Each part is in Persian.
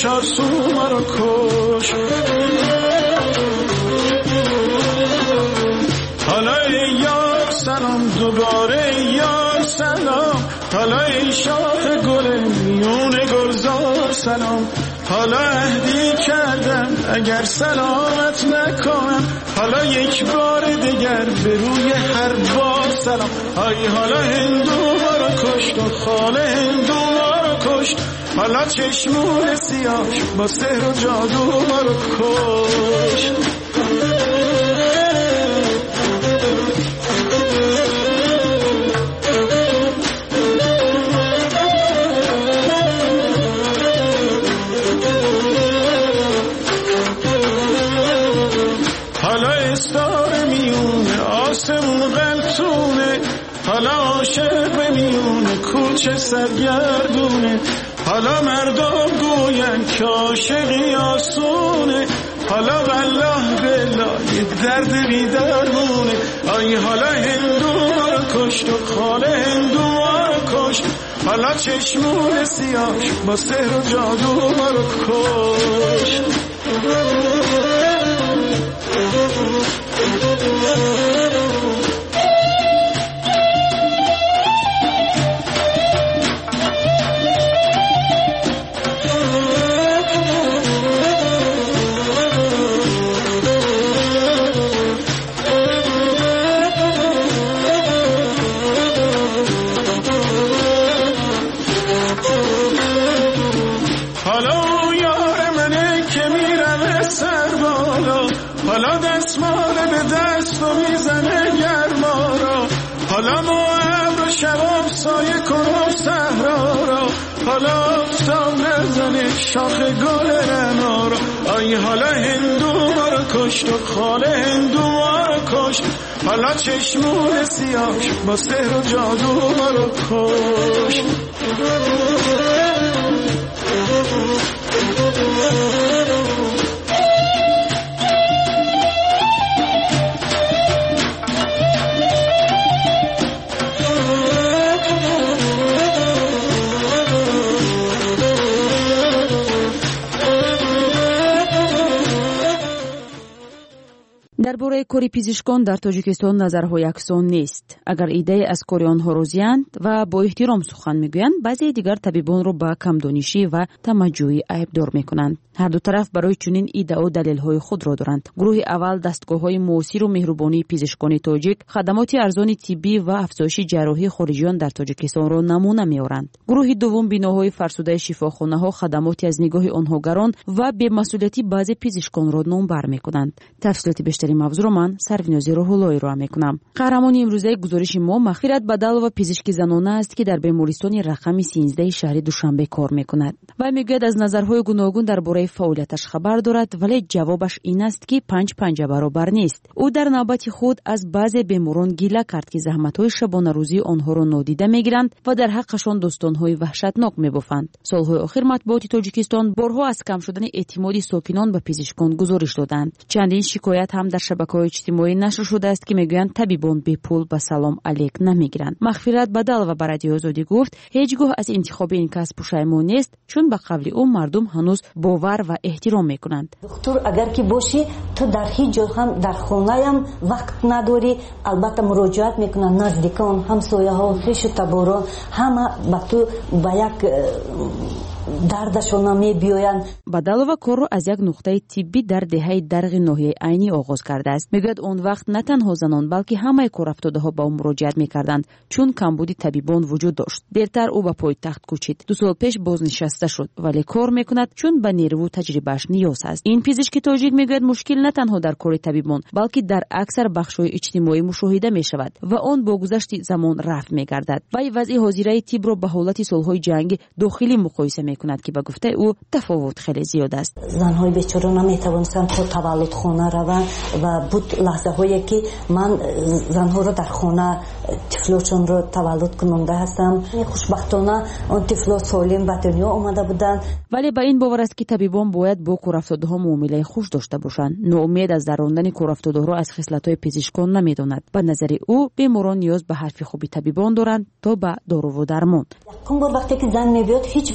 چارسو مرا کش. حالا ای یار سلام دوباره یار سلام، حالا ای شاخ گل میون گلزار سلام، حالا عهدی کردم اگر سلامت نکنم، حالا یک بار دیگر به روی هر بار سلام. آی حالا هندو مرا کشت و خاله هندو مرا کشت، حالا چشمون سیاش با سحر و جادو مرا کشت. حالا عاشق به میون کوچه سرگردونه، حالا مردم گوین که عاشقی آسونه، حالا والله بالله یه درد بیدرمونه. آی حالا هندو مرا کشت و خاله هندو مرا کشت، حالا چشمون سیاش با سحر و جادو مرا کشت. حالا دستماله به دست و میزنه گرما را، حالا موعب رو شباب سایه کنم صحرا را، حالا آفتاب نزنه شاخ گل رعنا را. آی حالا هندو مرا کشت و خاله هندو مرا کشت، حالا چشمون سیاش با سحر و جادو مرا کشت. درباره کاری پزشکان در تاجیکستان نظرها یکسان نیست. اگر ایده از کاری آنها راضی‌اند و با احترام سخن میگویند، بعضی دیگر طبیبان را به کمدانشی و تمجوعی عیبدار میکنند. هر دو طرف برای چنین ایده و دلیل‌های خود را دارند. گروه اول دستگاه‌های موثر و مهربانی پزشکان تاجیک خدمات ارزان طبی و افزایش جراحی خارجیان در تاجیکستان را نمونه می‌آورند. گروه دوم بناهای فرسوده شفاخانه‌ها خدماتی از نگاه آنها گران و بی‌مسئولیتی بعضی پزشکان را نامبر می‌کنند. تفصیلات بیشتری موضوع را من سرفنازی روح‌اللهی را می‌کنم. قهرمان امروزه گزارش ما مغفرت بدل و پزشکی زنانه است که در بیمارستان رقم 13 شهر دوشنبه کار می‌کند. و میگوید از نظرهای گوناگون درباره فعالیتش خبر دارد، ولی جوابش این است که 5 پنجه برابر نیست. او در نوبت خود از بعضی بیماران گله کرد که زحمت‌های شبانه روزی آنها را نادیده می‌گیرند و در حقشان داستان‌های وحشتناک می‌بافند. سال‌های اخیر مطبوعات تاجیکستان بارها از کم شدن اعتماد ساکنان به پزشکان گزارش دادند. چندین شکایت هم در شبکه‌های اجتماعی نشر شده است که میگویند طبیبان بی پول به سلام علیک نمی‌گیرند. مغفرت بدل و برادی آزادی گفت هیچگاه از انتخاب این کسب پشیمان نیست، چون به قول او مردم هنوز باور و احترام میکنند. دکتر اگر که باشی تو در هیچ جا هم در خانه هم وقت نداری، البته مراجعت میکنن نزدیکان، همسایه‌ها، خویش و تباران، همه به تو به یک دردشون میبیاین. بدلوا کار را از یک نقطه طبی در دهه درغ ناحیه عینی آغاز کرده است. میگوید اون وقت نه تنها زنان بلکه همه کارافتاده‌ها با او مراجعت میکردند، چون کمبود طبیبان وجود داشت. دیرتر او به پایتخت کوچید. 2 سال پیش بازنشسته شد، ولی کار میکند چون به نیرو و تجربهش نیاز است. این پزشک تاجیک میگوید مشکل نه تنها در کار طبیبان بلکه در اکثر بخش‌های اجتماعی مشاهده میشود و آن با گذشت زمان رفع میگردد. وی وضع حاضره طب را به حالت سال‌های جنگ داخلی مقایسه میکند که به گفته او تفاوت خیلی زیاد است. زن‌های بیچاره نمیتوانستند تا تولد خانه روند و بود لحظه‌هایی که من زن‌ها را در خانه طفلاشون را تولد کننده هستم. خوشبختانه آن طفلا سالم به دنیا آمده بودند. ولی با این باور است که طبیبان باید با کارافتاده‌ها معامله خوش داشته باشند. ناامید از دراندن کارافتادها را از خصلت‌های پزشکان نمی‌داند. به نظر او بیماران نیاز به حرف خوبی طبیبان دارند تا به دارو و درمان. یکم بار وقتی که زن می‌بیاد هیچ وقت به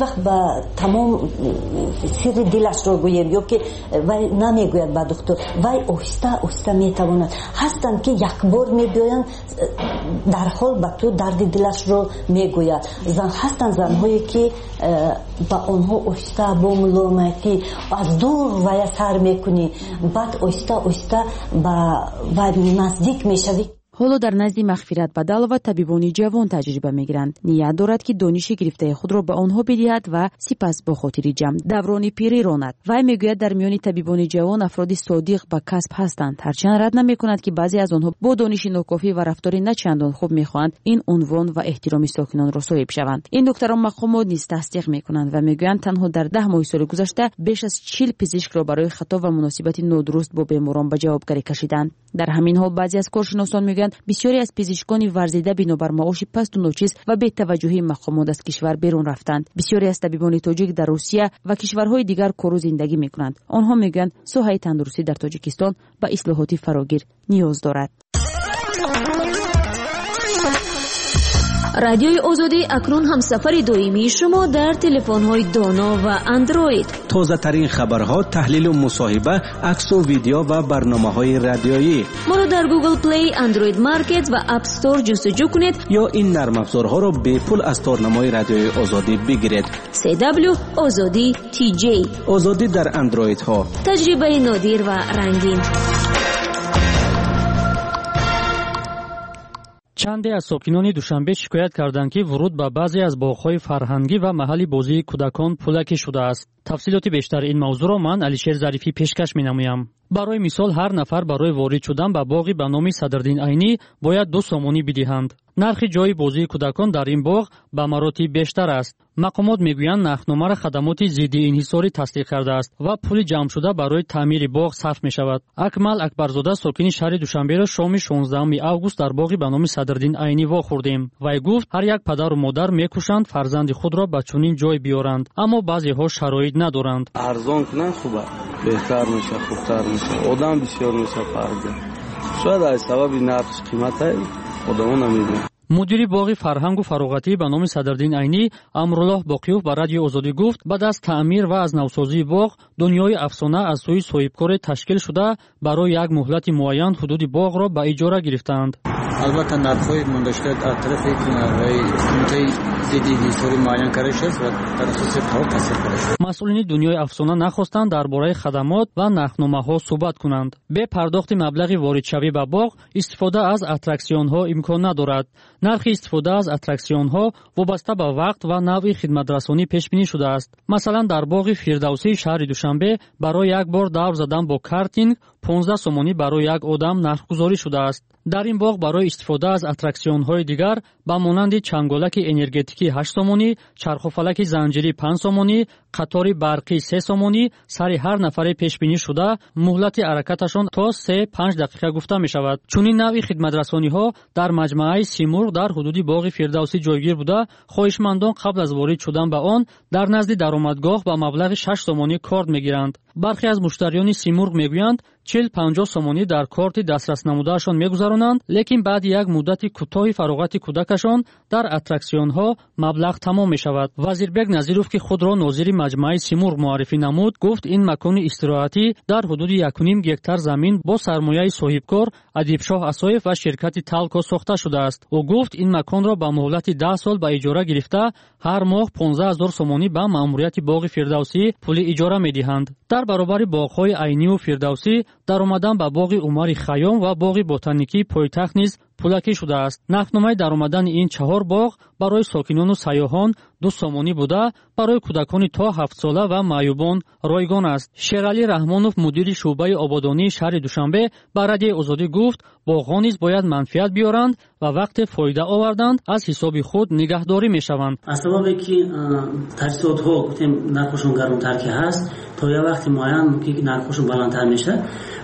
тамом сирри дилашро гӯем ё ки вай намегӯяд ба духтур, вай оҳиста оҳиста метавонад. ҳастанд ки якбор мебиёянд дарҳол ба ту дарди дилашро мегӯяд. ҳастанд занҳое ки ба онҳо оҳиста бо мулоиматӣ аз дур вая сар мекунӣ, баъд оҳиста оҳиста ба вай наздик мешавӣ. ҳоло дар назди мағфират Бадалова табибони ҷавон таҷриба мегиранд. ният дорад ки дониши гирифтаи худро ба онҳо бидиҳад ва сипас бо хотири ҷамъ даврони пирӣ ронад. вай мегӯяд дар миёни табибони ҷавон афроди содиқ ба касб ҳастанд. ҳарчанд рад намекунад ки баъзе аз онҳо бо дониши нокофӣ ва рафтори начандон хуб мехоҳанд ин унвон ва эҳтироми сокинонро соҳиб шаванд. ин духтарон мақомот низ тасдиқ мекунанд ва мегӯянд танҳо дар 10 моҳи соли гузашта беш аз 40 пизишкро барои хато ва муносибати нодуруст бо беморон ба ҷавобгарӣ кашиданд. дар ҳамин ҳол баъзе аз коршиносон мегӯянд бисёре аз пизишкони варзида бинобар маоши пасту ночиз ва бетаваҷҷуҳии мақомот аз кишвар берун рафтанд. бисёре аз табибони тоҷик дар Русия ва кишварҳои дигар кору зиндагӣ мекунанд. онҳо мегӯянд соҳаи тандурустӣ дар Тоҷикистон ба ислоҳоти фарогир ниёз дорад. радиои озодӣ акнун ҳамсафари доимии шумо дар телефонҳои доно ва андроид. тозатарин хабарҳо, таҳлилу мусоҳиба, аксу видео ва барномаҳои радиоӣ. моро дар Google Play, Android Market ва App Store ҷустуҷӯ кунед ё ин нармафзорҳоро бепул аз торнамои радиои озодӣ бигиред. CW Озодӣ TJ. озодӣ дар андроидҳо. таҷрибаи нодир ва рангин. чанде аз сокинони Душанбе шикоят карданд ки вуруд ба баъзе аз боғҳои фарҳангӣ ва маҳалли бозии кӯдакон пӯлакӣ шудааст. тафсилоти бештари ин мавзӯъро ман Алишер Зарифӣ пешкаш менамоям. барои мисол ҳар нафар барои ворид шудан ба боғи ба номи Садриддин Айнӣ бояд 2 сомонӣ бидиҳанд. нархи ҷои бозии кӯдакон дар ин боғ ба маротиб бештар аст. мақомот мегӯянд нархномаро хадамоти зидди инҳисорӣ тасдиқ кардааст ва пули ҷамъшуда барои таъмири боғ сарф мешавад. Акмал Акбарзода сокини шаҳри Душанберо шоми 16 август дар боғи ба номи Садриддин Айнӣ вохӯрдем. вай гуфт ҳар як падару модар мекӯшанд фарзанди худро ба чунин ҷой биёранд, аммо баъзеҳо шароит надоранд. арзон кунанд хуба беҳтар меша, хубтар меша, одам бисёр меша парда. шояд аз сабаби нархиш қиматай одамо намедонанд. мудири боғи фарҳангу фароғатӣ ба номи Садриддин Айнӣ Амруллоҳ Боқиёв ба радиои Озодӣ гуфт баъд аз таъмир ва аз навсозии боғ дунёи афсона аз сӯи соҳибкоре ташкил шуда барои як муҳлати муайян ҳудуди боғро ба иҷора гирифтаанд. албатта нархҳои мондашуда аз тарафи кумитаи зидди инҳисори муайян карда шудааст ва дар асоси қарор тасвиқ карда шуд. масъулини дунёи афсона нахостанд дар бораи хадамот ва нархномаҳо суҳбат кунанд. бе пардохти маблағи воридшавӣ ба боғ истифода аз аттраксионҳо имкон надорад. нархи истифода аз аттраксионҳо вобаста ба вақт ва навъи хидматрасонӣ пешбинӣ шудааст. масалан дар боғи Фирдавсии шаҳри Душанбе барои як бор давр задан бо картинг 15 сомонӣ барои як одам нархгузорӣ шудааст. дар ин боғ барои истифода аз аттраксионҳои дигар ба монанди чанголаки энергетикӣ 8 сомонӣ, чархофалаки занҷирӣ 5 сомонӣ, қатори барқӣ 3 сомонӣ сари ҳар нафаре пешбинӣ шуда муҳлати ҳаракаташон то 3-5 дақиқа гуфта мешавад. чунин навъи хидматрасониҳо дар маҷмӯаи Симурғ дар ҳудуди боғи Фирдавсӣ ҷойгир буда хоҳишмандон қабл аз ворид шудан ба он дар назди даромадгоҳ ба маблағи 6 сомонӣ корт мегиранд. бархе аз муштариёни Симурғ мегӯянд 40-50 сомонӣ дар корти дастраснамудаашон мегузаронанд, лекин баъди як муддати кӯтоҳи фароғати кӯдакашон дар аттраксионҳо маблағ тамом мешавад. вазирбек Назиров ки худро нозири маҷмӯаи Симурғ муаррифӣ намуд, гуфт ин макони истироҳатӣ дар ҳудуди 1.5 гектар замин бо сармояи соҳибкор Адибшоҳ Асоев ва ширкати Талко сохта шудааст. ӯ гуфт ин маконро ба муҳлати 10 сол ба иҷора гирифта ҳар моҳ 15 000 сомонӣ ба маъмурияти боғи Фирдавсӣ пули иҷора медиҳанд. дар баробари боғҳои Айниву Фирдавсӣ даромадан ба боғи Умари Хайём ва боғи ботаникии пойтахт низ пӯлакӣ шудааст. нархномаи даромадани ин 4 боғ барои сокинону сайёҳон 2 сомонӣ буда, барои кӯдакони то 7 сола ва маъюбон ройгон аст. Шералӣ Раҳмонов мудири шуъбаи ободонии шаҳри Душанбе ба радиои Озодӣ гуфт боғҳо низ бояд манфиат биёранд ва вақте фоида оварданд аз ҳисоби худ нигаҳдорӣ мешаванд. аз сабабе ки таҷҳизотҳо гуфтем нархошон гаронтар ки ҳаст то як вақти муайян ки нархошон баландтар меша,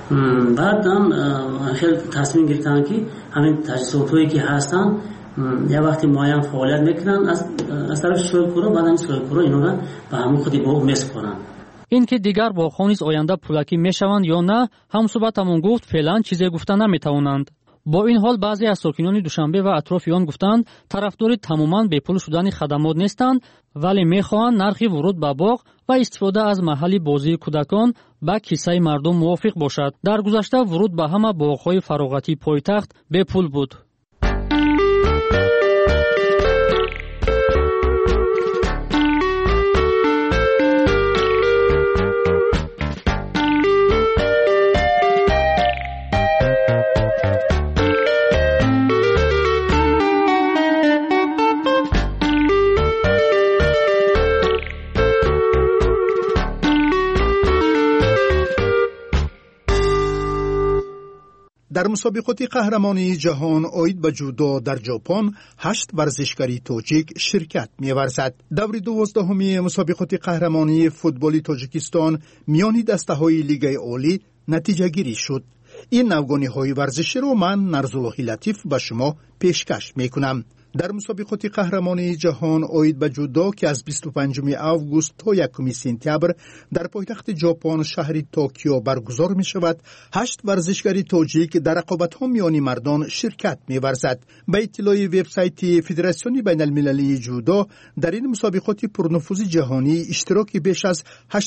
баъдам хел тасмим гирифтанд ки ҳамин таҷҳизотҳое ки ҳастанд як вақти муайян фаъолият мекунанд аз тарафи соҳибкоро, баъд ҳамин соҳибкоро инҳоро ба ҳамон худи боғ месупоранд. ин ки дигар боғҳо низ оянда пӯлакӣ мешаванд ё на, ҳамсӯҳбатамон гуфт феълан чизе гуфта наметавонанд. با این حال بعضی از ساکنان دوشنبه و اطراف آن گفتند طرفدار تماما بپول شدن خدمات نیستند، ولی میخواهند نرخ ورود به باغ و استفاده از محل بازی کودکان با کیسه مردم موافق باشد. در گذشته ورود به همه باغ‌های فراغتی پایتخت بپول بود. در مسابقات قهرمانی جهان آید به جودو در ژاپن 8 ورزشکاری تاجیک شرکت می‌ورزد. دور 12 مسابقات قهرمانی فوتبال تاجیکستان میان دسته‌های لیگ عالی نتیجه گیری شد. این نوگانی‌های ورزشی رو من نرزالله لطیف به شما پیشکش می‌کنم. در مسابقات قهرمانی جهان آید به جودو که از 25 آگوست تا 1 سپتامبر در پایتخت ژاپن شهر توکیو برگزار می شود، 8 ورزشکاری تاجیک در رقابت‌ها میان مردان شرکت می‌ورزد. به اطلاع وبسایت فدراسیون بین المللی جودو، در این مسابقات پرنفوذ جهانی اشتراک بیش از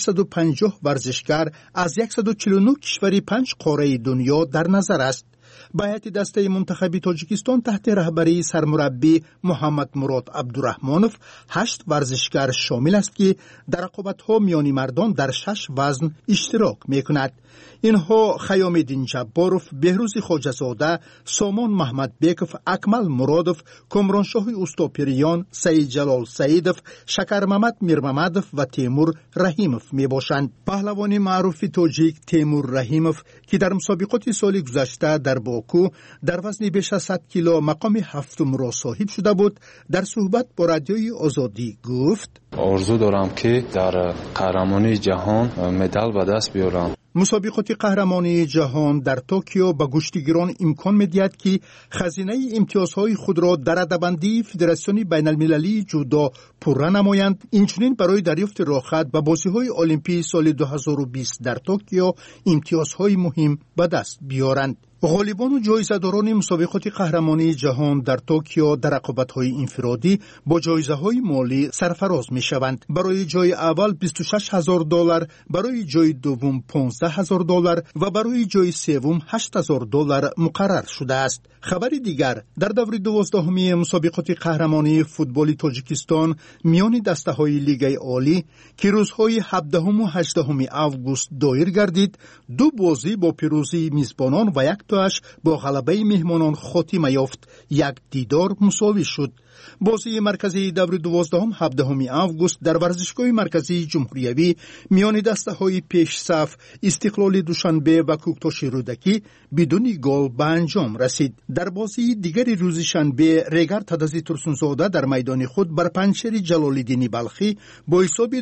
850 ورزشکار از 149 کشور 5 قاره دنیا در نظر است. به هیئت دسته منتخب تاجیکستان تحت رهبری سرمربی محمد مراد عبدالرحمانوف 8 ورزشکار شامل است که در رقابت‌ها میان مردان در 6 وزن اشتراک می‌کنند. اینها خیام‌الدین جباروف، بهروز خواجه‌زاده، سامان محمد بیکوف، اکمل مرادوف، کامرانشاه اوستاپریان، سعید جلال سعیدوف، شکر محمد میرمحمدوف و تیمور رحیموف میباشند. پهلوان معروف تاجیک تیمور رحیموف که در مسابقات سال گذشته در باکو در وزن بیش از 100 کیلو مقام 7 را صاحب شده بود، در صحبت با رادیوی آزادی گفت: آرزو دارم که در قهرمانی جهان مدال به دست بیارم. مسابقات قهرمانی جهان در توکیو به گشتیگران امکان می‌دهد که خزینه امتیازهای خود را در رده‌بندی فدراسیون بین المللی جودو پوره نمایند. اینچنین برای دریافت راحت به بازی‌های المپیک سال 2020 در توکیو امتیازهای مهم به دست بیارند. غالبان و جایزه‌داران مسابقات قهرمانی جهان در توکیو در رقابت‌های انفرادی با جایزه‌های مالی سرفراز می‌شوند. برای جای اول $26,000، برای جای دوم $15,000 و برای جای سوم $8,000 مقرر شده است. خبر دیگر، در دور 12 مسابقات قهرمانی فوتبال تاجیکستان میان دسته‌های لیگ عالی که روزهای 17 و 18 آگوست دایر گردید، 2 بازی با پیروزی میزبانان و 1 تاش با غلبه مهمانان خاتمه یافت. 1 دیدار مساوی شد. بازی مرکزی دور 12 17 آگوست در ورزشگاه مرکزی جمهوریوی میان دسته‌های پیش صف استقلال دوشنبه و کوکتاش رودکی بدون گل به انجام رسید. در بازی دیگری روز شنبه ریگر تدزی ترسونزاده در میدان خود بر پنچر جلال‌الدین بلخی با حساب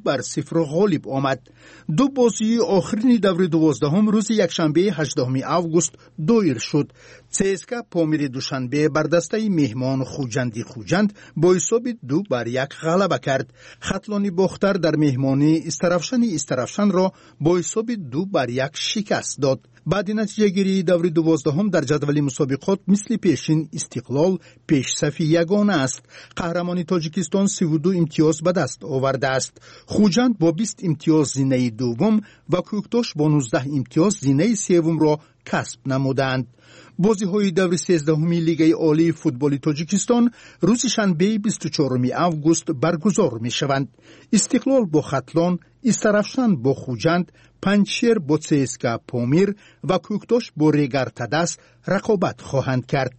2-0 غالب آمد. 2 بازی آخرین دور 12 روز یکشنبه 18 آگوست دایر شد. CSKA پامیر دوشنبه بر دسته مهمان خوجند با حساب 2-1 غلبه کرد. خطلانی باختر در مهمانی استرافشان را با حساب 2-1 شکست داد. بعد نتیجه گیری دور 12 در جدول مسابقات مثل پیشین استقلال پیش صف یگانه است. قهرمانی تاجیکستان 32 امتیاز به دست آورده است. خوجند با 20 امتیاز زینه دوم و کوکتاش با 19 امتیاز زینه سوم را کسب نمودند. بازی‌های دور 13 لیگ عالی فوتبال تاجیکستان روز شنبه 24 آگوست برگزار می‌شوند. استقلال با خطلان، استرافشان با خوجند، پنچیر با CSKA پامیر و کوکتاش با ریگر تدس رقابت خواهند کرد.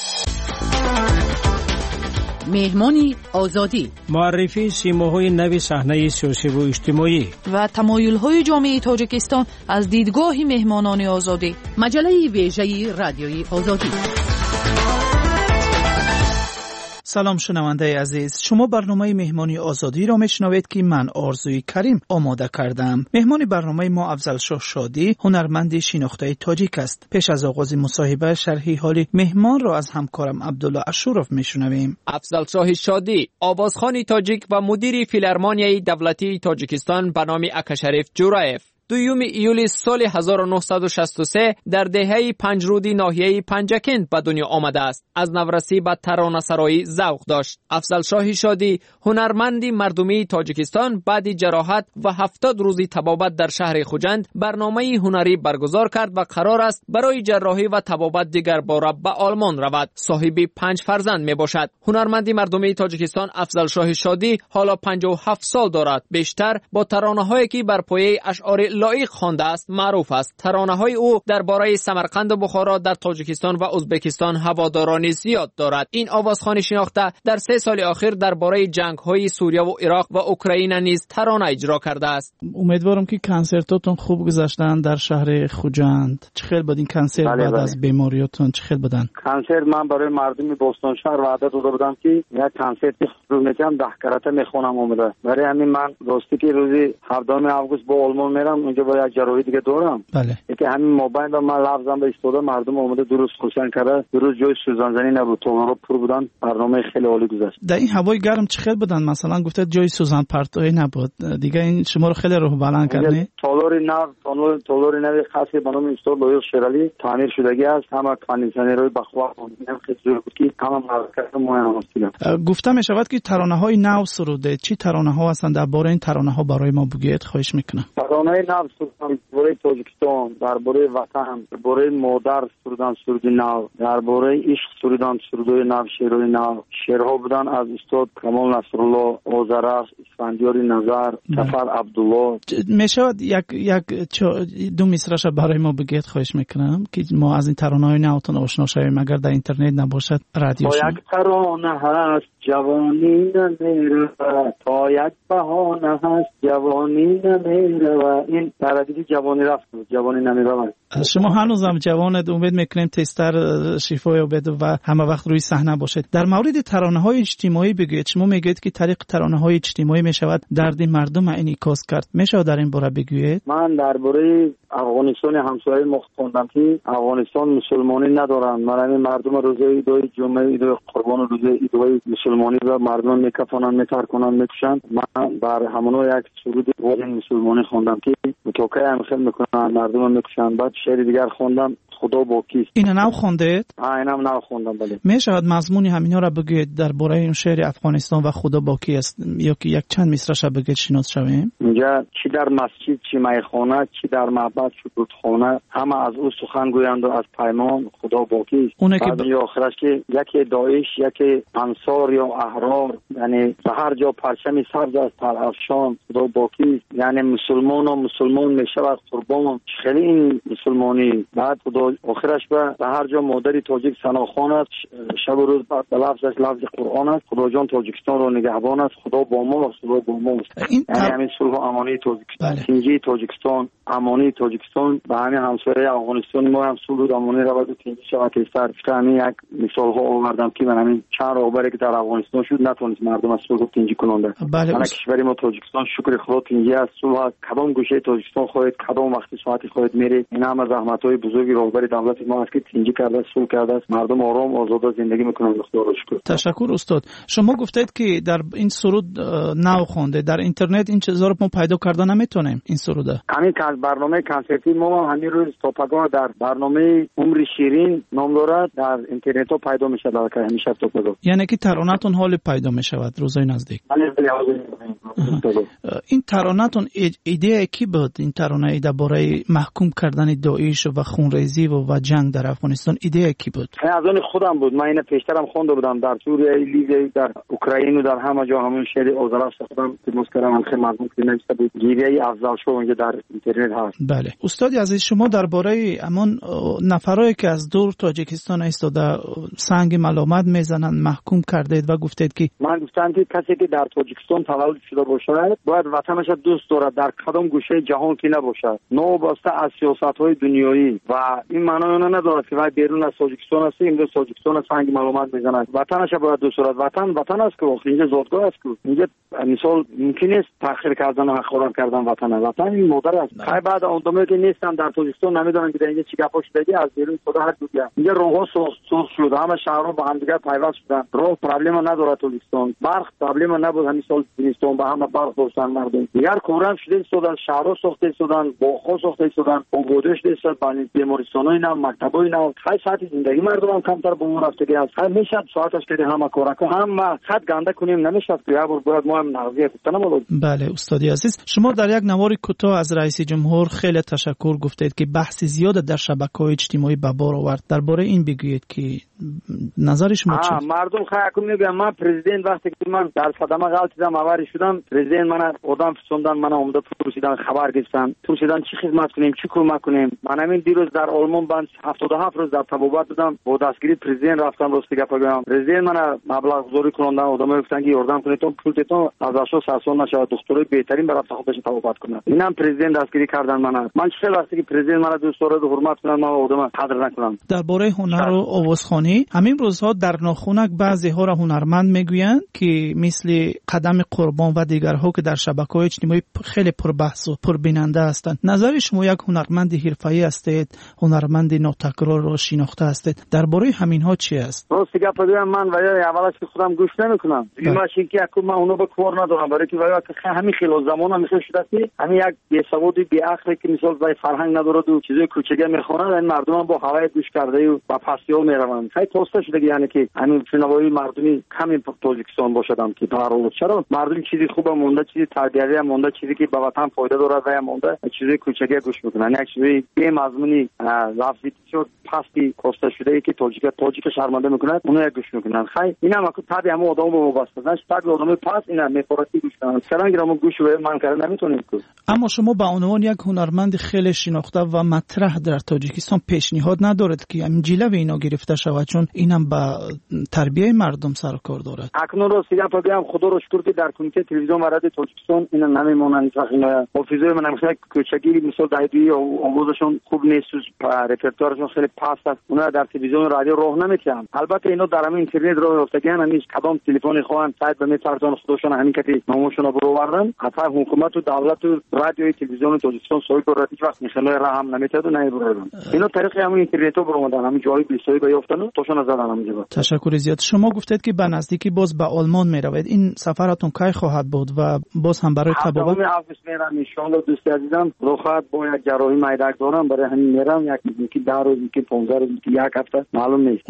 مهمانی آزادی، معرفی سیماهای نو صحنه سیاسی و اجتماعی و تمایل‌های جامعه تاجیکستان از دیدگاه مهمانان آزادی. مجله ویژه رادیوی آزادی. سلام شنونده عزیز، شما برنامه مهمانی آزادی را میشنوید که من آرزوی کریم آماده کردم. مهمان برنامه ما افضلشاه شادی، هنرمند شناخته تاجیک است. پیش از آغاز مصاحبه شرح حال مهمان را از همکارم عبدالله اشورف میشنویم. افضلشاه شادی، آوازخوان تاجیک و مدیر فیلارمونیای دولتی تاجیکستان به نام اکاشریف جورایف. دوم ایول سال 1963 در دهه پنجرودی ناحیه پنجکند به دنیا آمده است. از نورسی به ترانه‌سرایی ذوق داشت. افضل شاه شادی هنرمندی مردمی تاجیکستان بعد جراحت و 70 روزی طبابت در شهر خوجند برنامه هنری برگزار کرد و قرار است برای جراحی و طبابت دیگر باره به آلمان رود. صاحب 5 فرزند می باشد. هنرمندی مردمی تاجیکستان افضل شاه شادی حالا 57 سال دارد. بیشتر با ترانه‌هایی که بر پایه اشعار لایق خوانده است معروف است. ترانه‌های او درباره سمرقند و بخارا در تاجیکستان و ازبکستان هوادارانی زیاد دارد. این آوازخوانی شناخته در 3 سال اخیر درباره جنگ‌های سوریه و عراق و اوکراین نیز ترانه اجرا کرده است. امیدوارم که کنسرتاتون خوب گذشتن در شهر خوجند. چه خیلی بود این کنسرت بعد از بیماریاتون؟ چه خیلی بودن؟ کنسرت من برای مردم بوستون شهر وعده داده بودم که یک کنسرت رو میکنم 10 کرته میخونم اومده. برای همین من راستی که روزی 17 آگوست با آلمان میرم اونجا با یک جراحی دیگه دارم. بله. که همین موبایل من لفظم به استفاده مردم اومده درست خوشن کرده. درست جای سوزان زنی نبود. تو پر بودن. برنامه خیلی عالی گذشت. در این هوای گرم چه خیلی بودن؟ مثلا گفته جای سوزان پرتوی نبود. دیگه این شما رو خیلی روح بلند کردنی. تالار نو خاصی به نام استاد لویل شرالی تعمیر شدگی است. همه کاندیشنرهای بخوا هم خیلی بود که همه مرکز مهم است. گفته می شود که ترانه‌های نو سروده. چی ترانه‌ها هستند؟ درباره این ترانه‌ها برای ما بگید خواهش میکنم. ترانه‌های نو سرودن درباره تاجیکستان، درباره وطن، درباره مادر سرودن سرود نو، درباره عشق سرودن سرودهای نو، شعرهای نو. شعرها بودن از استاد کمال نصرالله، آذرخش، اسفندیار نظر، سفر عبدالله. می شود یک دو مصرعش برای ما بگید خواهش میکنم که ما از این ترانه‌های نوتون آشنا شویم اگر در اینترنت نباشد رادیو شما. یک ترانه هست جوانی نمیره تا یک بهانه هست جوانی نمیره. این تردیدی جوانی رفت جوانی نمیره. شما هنوزم جوانید. امید میکنیم تستر شفای بده و همه وقت روی صحنه باشید. در مورد ترانه‌های اجتماعی بگید. شما میگید که طریق ترانه‌های اجتماعی میشود درد مردم انعکاس کرد. میشه در این باره بگویید؟ من درباره افغانستان همسایه خوندم که افغانستان مسلمانی ندارن. من مردم روزه ایدای جمعه ایدای قربان روزه ایدای مسلمانی و مردم میکفانن میترکنن میکشن. من بر همونو یک سرود واقعی مسلمانی خوندم که متوقع هم خیلی میکنن مردم میکشن. بعد شعر دیگر خوندم خدا با کیست. اینو نو خوندید؟ اینم نو خوندم. بله. میشود مضمون همینا را بگید درباره این شعر افغانستان و خدا با کی است یا که یک چند مصرعش بگید شناس شویم؟ اینجا چی در مسجد چی میخانه چی در معبد چی رودخانه همه از او سخن گویند و از پیمان خدا با کی است. بعد یا آخرش که یکی داعش یکی انصار یا احرار یعنی به هر جا پرچم سبز از پرافشان خدا با کی است. یعنی مسلمان و مسلمان میشود قربان. خیلی این مسلمانی. بعد خدا آخرش به هر جا مادری تاجیک سناخوان است شب و روز به لفظش لفظ قرآن است. خدا جان تاجیکستان رو نگهبان است. خدا با ما است. خدا با ما است. یعنی همین صلح و امانی تاجیکستان تنجی تاجیکستان امانی تاجیکستان به همین همسایه افغانستان ما هم صلح و امانی رو و تنجی شود سر همین یک مثال ها آوردم که من همین چند راهبری که در افغانستان شد نتونست مردم از صلح و تنجی کننده. من کشوری ما تاجیکستان شکر خدا تنجی است. صلح کدام گوشه تاجیکستان خواهد کدام وقت ساعتی خواهد میره. این هم از زحمت‌های بزرگی راهبر دولت ما است که تنجی کرده صلح کرده است. مردم آرام آزاد زندگی میکنن. خدا را شکر. تشکر استاد. شما گفتید که در این سرود نو خونده در اینترنت این چیزا رو ما پیدا کردن نمیتونیم این سروده. همین برنامه کنسرتی ما همین روز توپگاه در برنامه عمر شیرین نام دارد در اینترنت ها پیدا میشه در همیشه توپگاه. یعنی که ترانه‌تون حال پیدا میشود روزای نزدیک. این ترانه‌تون ایده کی بود؟ این ترانه درباره محکوم کردن داعش و خونریزی و جنگ در افغانستان ایده کی بود؟ از آن خودم بود. من اینو پیشترم خونده بودم در سوریه، لیبی، در اوکراین و در همه جا همون شعر آذرخش خودم تماس کردم خیلی مضمون که نوشته بود. گیریه افضل شو اونجا در اینترنت هست. بله. استاد عزیز شما درباره همون نفرایی که از دور تاجیکستان ایستاده سنگ ملامت میزنن محکوم کردید و گفتید که من گفتم که کسی که در تاجیکستان تولد شده باشد باید وطنش دوست دارد در کدام گوشه جهان که نباشد. نوابسته از سیاست‌های دنیایی و این معنی نداره که وای بیرون از تاجیکستان است، اینجا تاجیکستان سنگ معلومات میزنه. وطنش باید دو صورت وطن است که اینجا زادگاه است که اینجا مثال ممکن است تأخیر کردن و خراب کردن وطن این مادر است. خیلی بعد آدمایی که نیستن در تاجیکستان نمیدونن که اینجا چی گپا شده از بیرون خدا هر دو بیا. اینجا راهها سرخ شده، همه شهرها با هم دیگه پیوست شدن. راه پرابلم نداره تاجیکستان. برق پرابلم نبود همین سال زمستون با هم برق داشتن مردم. دیگر کورم شده شدن، شهرها ساخته شدن، باغ‌ها ساخته شدن، آبادش شده بانی بیمارستانای نو، مکتبای نو. خیلی ساعت زندگی مردم هم کمتر به اون رفته است. خیلی میشه ساعتش که همه کارا که هم خط گنده کنیم نمیشه که یا باید ما هم نقضیه کنیم. بله استادی عزیز، شما در یک نوار کوتاه از رئیس جمهور خیلی تشکر گفتید که بحث زیاد در شبکه‌های اجتماعی به بار آورد. درباره این بگویید که نظر شما چیست؟ مردم خیلی میگن من پرزیدنت وقتی که من در صدمه غلطیدم آوری شدم، پرزیدنت من آدم پسندن، من اومده پرسیدن خبر گرفتن، پرسیدن چی خدمت کنیم، چی کمک کنیم. من همین دیروز در آلمان بند 77 روز در تبابت بودم، با دستگیری پرزیدنت رفتم راستی گپ بگم. پرزیدنت من مبلغ گذاری کردن، آدمای گفتن که یاردم کنید تا پولتون از اشو سرسون نشه، دکترای بهترین برای خودش تبابت کنه. اینم پرزیدنت دستگیری کردن من چه وقتی که پرزیدنت من دوست داره حرمت کنن، من آدم قدر نکنم. درباره هنر و آوازخوانی همین روزها در ناخونک بعضی ها را هنرمند میگویند که مثل قدم قربان و دیگرها که در شبکه‌های اجتماعی خیلی پربحث و پربیننده هستند. نظر شما یک هنرمند حرفه‌ای هستید، هنرمند ناتکرار را شناخته هستید، درباره همین ها چی است؟ راست گپ بگم من اولش که خودم گوش نمیکنم. ماشین که من اونو به کار ندارم، برای که همین خیلی زمان میشه شده که همین یک بی‌سوادی بی‌عقلی که مثلا وای فرهنگ نداره و چیزای کوچیک میخونه، این مردم با هوای گوش کرده و با پسیال میروند. خیلی توسته شده یعنی که همین شنوایی مردمی کمی تاجیکستان باشدم که در چرا مردم چیزی خوبه مونده، چیزی تربیتی مونده، چیزی که به وطن فایده داره و مونده، چیزی کوچیک گوش میکنن. یک چیزی بی مضمونی لفظی شد پستی کوسته شده ای که تاجیک شرمنده میکنه اونو گوش میکنن. خیلی اینا که تابع هم آدمو به وابسته نش، تابع آدمو پاس اینا میپراتی گوش کنن. چرا گرام گوش و من کار نمیتونید کنید. اما شما به عنوان یک هنرمند خیلی شناخته و مطرح در تاجیکستان پیشنهاد ندارد که همین جلوه اینا گرفته شود، چون اینم با تربیت مردم سر کار دارد. اکنون رو سیگا بگم خدا رو شکر که در کمیته تلویزیون و رادیو تاجیکستان اینا نمیمونن. اینا حافظه من خیلی کوچکی مثلا دایدی آوازشون خوب نیست، رپرتوارشون خیلی پست است، اونا در تلویزیون و رادیو راه نمیکنن. البته اینا در همین اینترنت راه افتادن، همین کدام تلفن خواهن سایت به میترسون خودشون همین که نامشون رو بردن. حتی حکومت و دولت و رادیو تلویزیون تاجیکستان سوی رو هیچ وقت میخنه راه نمیتاد و نمیبردن. اینا طریق همین اینترنت رو بردن، همین جای بیسوی بیافتن توشون زدن همینجا. تشکر زیاد. شما گفتید که به نزدیکی باز به آلمان میروید. این سفرتون کی خواهد بود و باز هم برای تبابت؟ آگوست میرم ان شاء الله. دوست عزیزم روخات با یک جراحی میدک دارم، برای همین میرم. یکی 10 روز، یکی 15 روز، یکی یک هفته معلوم نیست.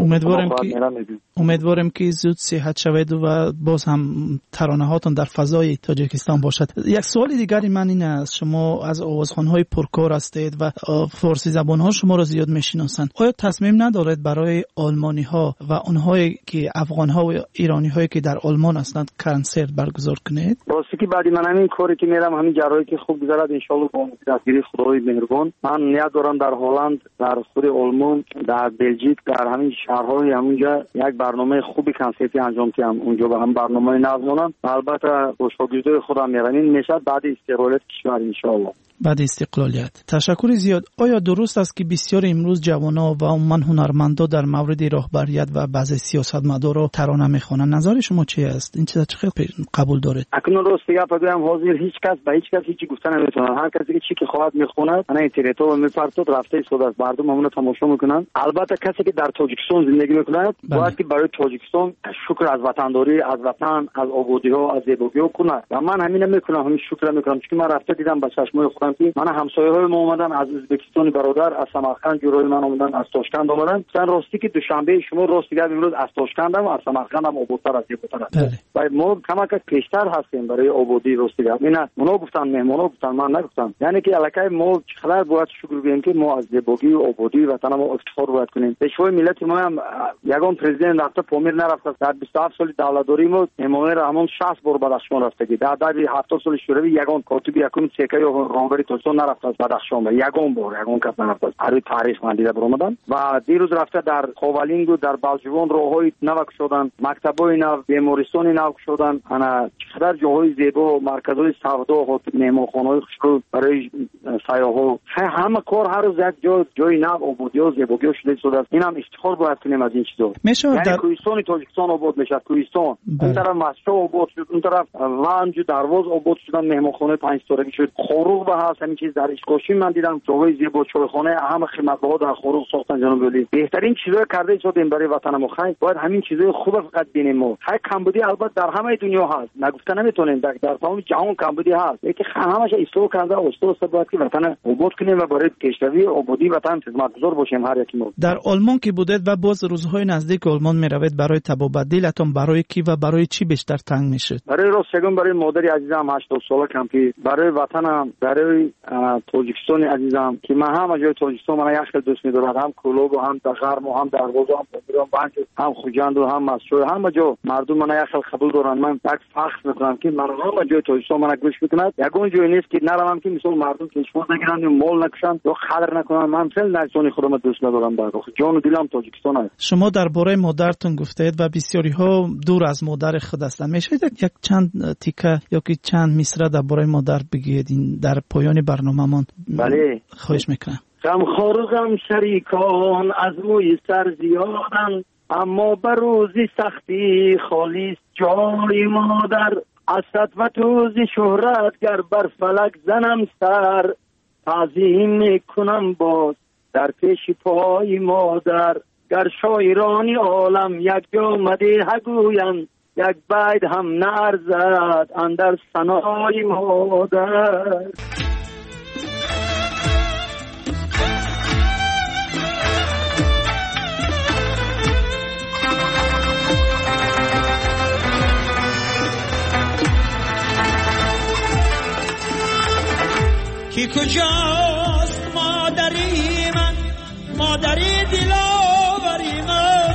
امیدوارم که زود صحت شوید و باز هم ترانه هاتون در فضای تاجیکستان باشد. یک سوال دیگری من این است، شما از آوازخوان‌های پرکار هستید و فارسی زبان‌ها شما را زیاد میشناسند. آیا تصمیم ندارید برای آلمانی‌ها و اونهایی که افغان‌ها و ایرانی‌هایی که در آلمان هستند کنسرت برگزار کنید؟ واسه که بعدی من همین کاری که میرم، همین جراحی که خوب گذرد ان شاء الله با دستگیری خدای مهربان، من نیت دارم در هلند، در خود آلمان، در بلژیک، در همین شهرهای همونجا یک برنامه خوبی کنسرتی انجام دهم. اونجا با هم برنامه نظمونم. البته خوشحالی‌های خودم میرم. این میشه بعد استقلالیت کشور ان شاء الله. بعد استقلالیت. تشکر زیاد. آیا درست است که بسیار امروز جوانان و عموما هنرمندا در مورد راهبریت و بعضی سیاستمدارا ترانه میخوانند؟ نظر شما چی است؟ این چیزا چه قبول دارید؟ اکنون راست بگم حاضر هیچ کس به هیچ کس هیچی گفتن نمیتونه. هر کسی که چی که خواهد میخونه انا اینترنت رو میپرتد رفته ایستاده است، مردم همون تماشا میکنن. البته کسی که در تاجیکستان زندگی میکنه باید که برای تاجیکستان شکر از وطنداری، از وطن، از آبادی ها، از زیبایی ها کنه. و من همین میکنم، همین شکر میکنم، چون من رفته دیدم با چشمای خودم که من همسایه‌های ما اومدن از ازبکستان برادر، از سمرقند جورای من اومدن، از تاشکند اومدن. مثلا راستی که دوشنبه شما راستی که امروز از تاشکندم و از سمرقندم آبادتر از زیباتر است. و ما کمک پیشتر هستیم برای آبادی راستی. اینا اونا گفتن، مهمونا گفتن، من نگفتم. یعنی که الکای ما چقدر باید شکر بگیم که ما از زیبایی و آبادی وطن ما افتخار باید کنیم. پیشوای ملت ما هم یگان پرزیدنت رفته پامیر نرفته. در 27 سال دولتداری ما امام رحمان 60 بار بدخشان رفته. در 70 سال شوروی یگان کاتب یکم سکه یا راهبری تاجیکستان نرفته از بدخشان. یگان بار یگان کس نرفته. هر تاریخ من دیده برآمدن و دیروز رفته در خاولینگ و در بلجوان راههای نو شدن، مکتبای نو، بیمارستان نو شدن. انا چقدر جاهای زیبا، مرکزهای سودا و مهمانخانه‌های خوشرو برای سیاحا. همه کار هر روز یک جا جای نو آبادی و زیبایی شده شده است. این هم افتخار باید کنیم از این چیزا. یعنی کوهستان تاجیکستان آباد میشه، کوهستان اون طرف مسجد آباد شد، اون طرف لنج و درواز آباد شدن، مهمانخانه 5 ستاره شد، خروق به هست، همین چیز در اشکاشی من دیدم، جای زیبا چایخانه همه خدمت‌ها در خروق ساختن. جناب ولی بهترین چیزا کرده شدیم برای وطن ما. خیر باید همین چیزای خوب فقط ببینیم. ما هر کمبودی البته در همه دنیا هست، نگفته نمیتونیم، در تمام جهان کمبودی هست، یکی همش اصلاح کرده اصلاح باید که وطن آباد کنیم و برای پیشروی آبادی وطن خدمتگزار باشیم هر یکی ما. در آلمان که بودید و باز روزهای نزدیک آلمان میروید، برای تبادلتون برای کی و برای چی بیشتر تنگ میشید؟ برای راستگون برای مادری عزیزم 80 ساله کمپی، برای وطنم، برای تاجیکستان عزیزم که من هم جای تاجیکستان من یک خیلی دوست می‌دارم، هم کلوب و هم دغرم و هم درواز و هم خوجند و هم مسجد، هم جا مردم من یک خیلی قبول دارن. من یک فخر میکنم که من هم جای تاجیکستان من گوش میکنم، یگون جای نیست که نروم که مثلا مردم کشمون نگیرن یا مال نکشن یا خطر نکنن. من خیلی نجسانی خودم دوست ندارم، در جان و دلم تاجیکستان است. شما درباره مادرتون گفتید و بسیاری ها دور از مادر خود هستند. میشه یک چند تیکه یا که چند مصرع درباره مادر بگید در پایان برنامه‌مان؟ بله خواهش میکنم. غمخوار و غم شریکان از موی سر زیادن، اما بر روزی سختی خالی جای مادر. اسد و توز شهرت گر بر فلک زنم سر، تعظیم میکنم باز در پیش پای مادر. گر شاعرانی عالم یک جا مدیح گویند، یک بیت هم نارزد اندر ثنای مادر. کی کجاست مادری من، مادری دلاوری من؟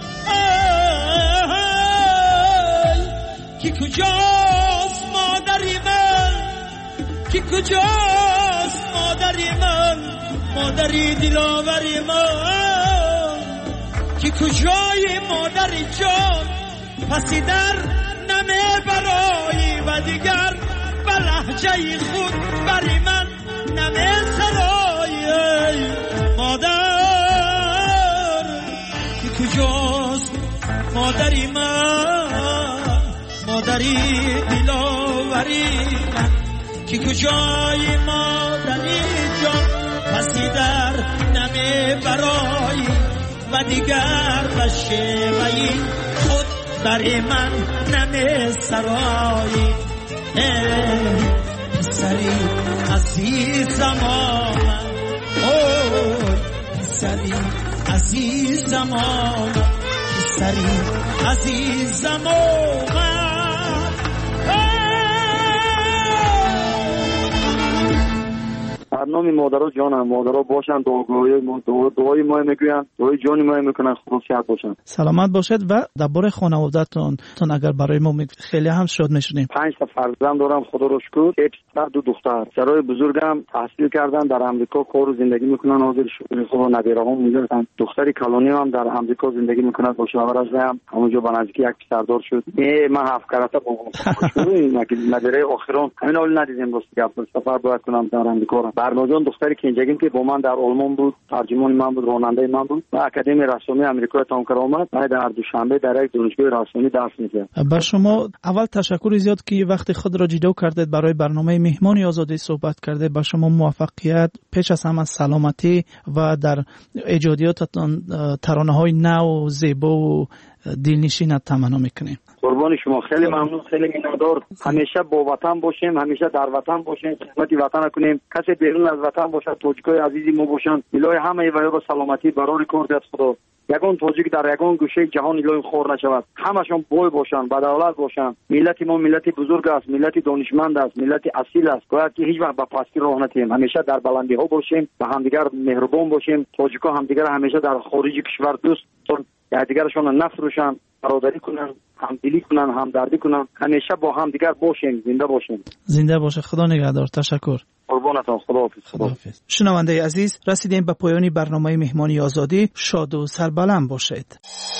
کی کجاست مادری من، کی کجاست مادری من، مادری دلاوری من؟ کی کجای مادری جان، پسی در نمی برایی و دیگر به لحجه خود بری من نمی سرایی. مادر کی کجاست مادری من، مادری دلاوری من؟ کی کجای مادری جان، پسی در نمی برایی و دیگر به شیوهی خود بری من نمی سرایی. پسری عزیزم آمد، اوه پسری عزیزم آمد، پسری عزیزم آمد. برنامه مادرها جانم، مادرها باشن، دعای ما میگوین، دعای جانی ما میکنن، خوب صحت باشن، سلامت باشید. و درباره خانواده‌تون اگر برای ما خیلی هم شاد میشونیم. 5 تا فرزند دارم خدا رو شکر، 3 پسر 2 دختر. پسرای بزرگم تحصیل کردن در آمریکا، کار و زندگی میکنن، حاضر شکر خدا نبیره‌ها میذارن. دختری کلانی هم در آمریکا زندگی میکنه، با شوهرش هم همونجا با نزدیکی یک پسردار شد. من 7 کرته بابام نبیره آخران همین حال ندیدیم، راست گپ سفر باید کنم در آمریکا. برناجان دختری کنجگیم که با من در آلمان بود، ترجمان من بود، راننده من بود و اکادمی رسمی آمریکا تمام کرد. بعد در دوشنبه در یک دانشگاه رسمی درس می‌داد. بر شما اول تشکر زیاد که وقت خود را جدا کردید، برای برنامه مهمانی آزادی صحبت کرده. با شما موفقیت، پیش از همه سلامتی و در ایجادیاتتان ترانه‌های نو و زیبا و دلنشین تمنا میکنیم. قربان شما، خیلی ممنون، خیلی میnnador. همیشه با وطن باشیم، همیشه در وطن باشیم، خدمت وطن کنیم. کسی بیرون از وطن باشه، تاجیکای عزیزی ما باشن، الهی همه و با سلامتی برای کار دست خدا. یگان تاجیک در یگان گوشه جهان الهی خور نشود، همشون بوی باشن، بدولت باشن. ملت ما ملت بزرگ است، ملت دانشمند است، ملت اصیل است. باید که هیچ وقت به پستی راه نتیم، همیشه در بلندی ها باشیم، به همدیگر مهربان باشیم. تاجیکا همدیگر همیشه در خارج کشور دوست دیگرشون نفروشن، برادری کنن، همدلی کنن، همدردی کنن. همیشه با هم دیگر باشیم، زنده باشیم. زنده باشه. خدا نگهدار. تشکر. قربانتان. خداحافظ. شنونده عزیز، رسیدیم به پایان برنامه مهمانی آزادی. شاد و سربلند باشید.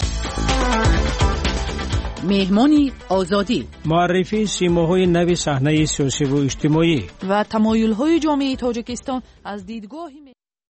مهمانی آزادی، معرفی سیماهای نو صحنه سیاسی و اجتماعی و تمایل‌های جامعه تاجیکستان از دیدگاه